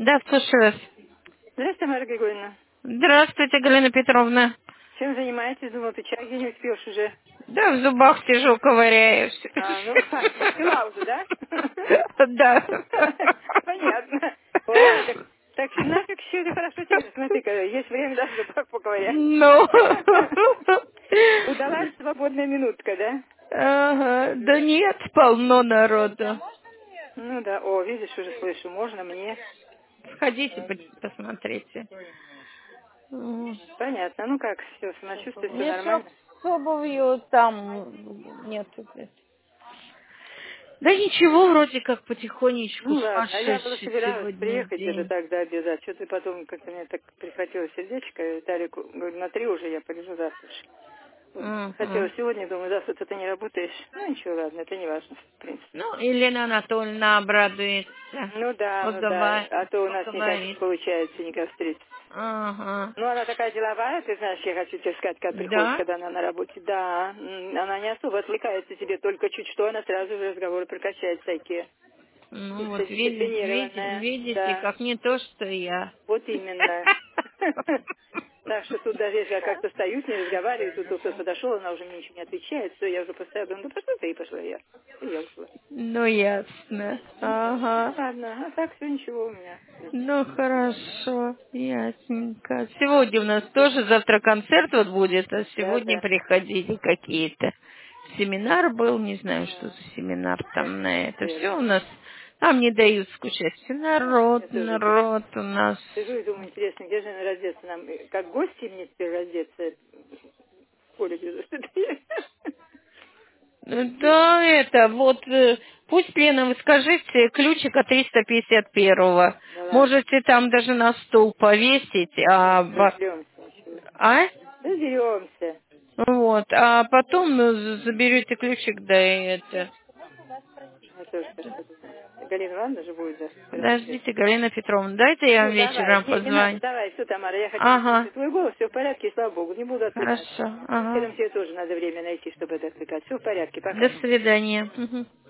Да, слушаю вас. Здравствуйте, Марья Григорьевна. Здравствуйте, Галина Петровна. Чем занимаетесь? Думала, ты чай где-нибудь пьешь уже. Да, в зубах сижу, ковыряюсь. Пила уже, да? Да. Понятно. Ой, так нафиг все это хорошо тебе. Смотри-ка, есть время даже зубах поковырять. Ну. Удалась свободная минутка, да? Ага. Да нет, полно народу. Ну да, о, видишь, уже слышу, можно мне. Сходите, посмотрите. Понятно, ну как, все, самочувствие, все Еще нормально. с обувью там нету. Да ничего, вроде как потихонечку Ну ладно, а я была сумасшедший собиралась сегодня приехать где-то день. так до обеда. Что-то потом как-то мне так прихватило сердечко. Виталику, говорю, на 3 уже я полежу завтра. Вот. Хотела Мгм. сегодня, думаю, завтра ты не работаешь. Ну ничего, ладно, это не важно, в принципе. Ну, Елена Анатольевна обрадуется, Ну да, ну да. А то у нас никак не поговорит. получается никак встретиться. Ага. Ну, она такая деловая, ты знаешь, я хочу тебе сказать, когда приходишь, Да? когда она на работе. Да, она не особо отвлекается тебе, только чуть что, она сразу же разговоры прокачает всякие. Ну, Чисто вот дисциплинированная, видите, да. как не то, что я. Вот именно. Так что тут даже если я как-то стою с ней, разговариваю, тут кто-то подошел, она уже мне ничего не отвечает, все, я уже поставила, думаю, да пошла ты, и пошла я. И я ушла. Ну, ясно. Ну Ага. ладно, а так все ничего у меня. Ну, хорошо, ясненько. Сегодня у нас тоже завтра концерт вот будет, а Да, сегодня да. приходили какие-то. Семинар был, не знаю, что за А, семинар да, там на это. Все у наверное. нас, там не дают скучать. Все Я народ, тоже думаю. народ у нас. Сижу и думаю, интересно, где же она раздеться нам? Как гости мне теперь раздеться в поле без Да, это, вот, пусть, Лена, вы скажите, ключика 351-го. Да ладно, Можете там даже на стол повесить, разберемся ничего. а? Разберемся. Вот, а потом заберете ключик, да и это. Я тоже так подумала. Галина Ивановна же будет разбираться. Подождите, Галина Петровна, дайте я вам Ну, давай. вечером Не надо, позвоню. давай, все, Тамара, я хотела Ага, услышать твой голос, все в порядке, слава богу, не буду отвлекать. хорошо, ага. Вечером тебе тоже надо время найти, чтобы это отвлекать. Все в порядке, До пока. свидания. Мгм.